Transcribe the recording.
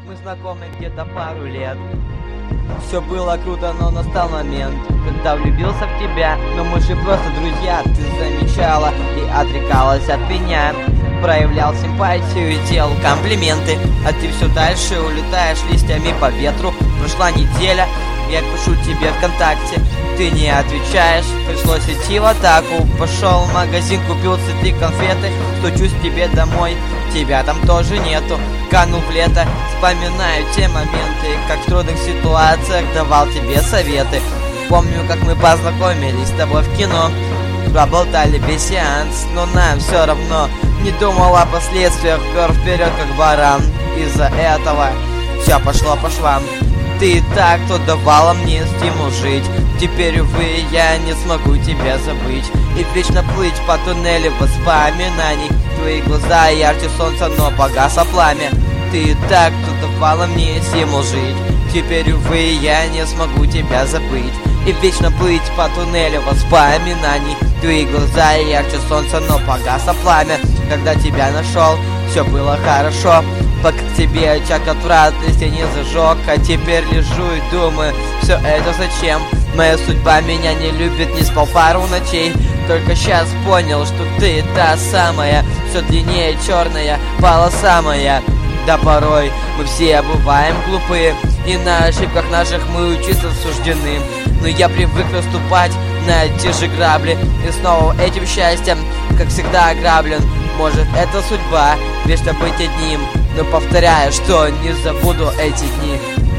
Мы знакомы где-то пару лет. Все было круто, но настал момент, когда влюбился в тебя. Но мы же просто друзья, ты замечала и отрекалась от меня. Проявлял симпатию и делал комплименты, а ты все дальше улетаешь листьями по ветру. Прошла неделя, я пишу тебе ВКонтакте, ты не отвечаешь. Пришлось идти в атаку, пошел в магазин, купил цветы, конфеты. Стучусь к тебе домой, тебя там тоже нету. Канул в лето, вспоминаю те моменты, как в трудных ситуациях давал тебе советы. Помню, как мы познакомились с тобой в кино, проболтали весь сеанс, но нам все равно. Не думал о последствиях, пер вперед как баран. Из-за этого все пошло по швам. Ты и так, кто давала мне стимул жить. Теперь, увы, я не смогу тебя забыть и вечно плыть по туннелю воспоминаний. Твои глаза ярче солнца, но погасло пламя. Ты и так, кто давала мне стимул жить. Теперь, увы, я не смогу тебя забыть и вечно плыть по туннелю воспоминаний. Твои глаза ярче солнца, но погасло пламя. Когда тебя нашел, все было хорошо, пока к тебе очаг отвратности не зажег. А теперь лежу и думаю, все это зачем? Моя судьба меня не любит, не спал пару ночей. Только сейчас понял, что ты та самая, все длиннее черная полоса моя. Да порой мы все бываем глупые, и на ошибках наших мы учиться суждены. Но я привык наступать на те же грабли, и снова этим счастьем, как всегда, ограблен. Может, это судьба, вечно быть одним, но повторяю, что не забуду эти дни.